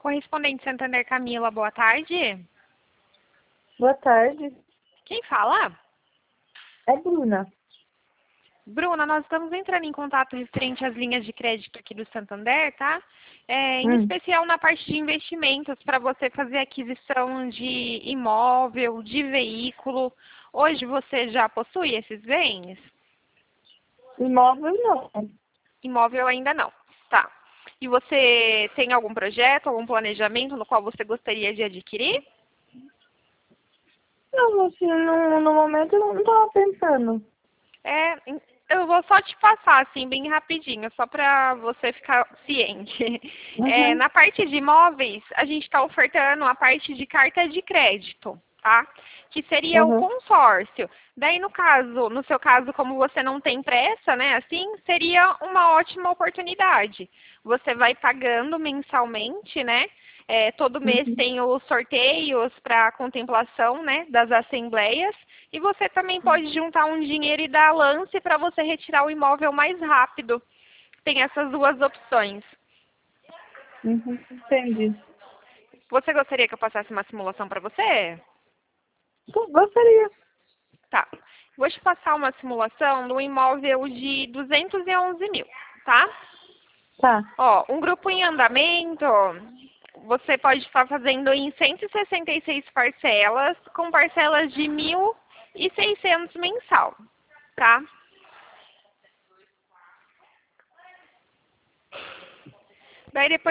Correspondente Santander Camila, boa tarde. Boa tarde. Quem fala? É Bruna. Bruna, nós estamos entrando em contato referente às linhas de crédito aqui do Santander, tá? Em especial na parte de investimentos, para você fazer aquisição de imóvel, de veículo. Hoje você já possui esses bens? Imóvel não. Imóvel ainda não. Tá. E você tem algum projeto, algum planejamento no qual você gostaria de adquirir? Não, assim, no momento eu não estava pensando. Eu vou só te passar, assim, bem rapidinho, só para você ficar ciente. Uhum. Na parte de imóveis, a gente está ofertando a parte de carta de crédito, tá? Que seria o Uhum. consórcio. Daí, no seu caso, como você não tem pressa, né, assim, seria uma ótima oportunidade. Você vai pagando mensalmente, né? Todo mês Uhum. tem os sorteios para contemplação, né, das assembleias. E você também pode juntar um dinheiro e dar lance para você retirar o imóvel mais rápido. Tem essas duas opções. Uhum. Entendi. Você gostaria que eu passasse uma simulação para você? Gostaria. Tá. Vou te passar uma simulação do imóvel de 211 mil, tá? Tá. Ó, um grupo em andamento, você pode estar fazendo em 166 parcelas, com parcelas de 1.600 mensal, tá? Daí depois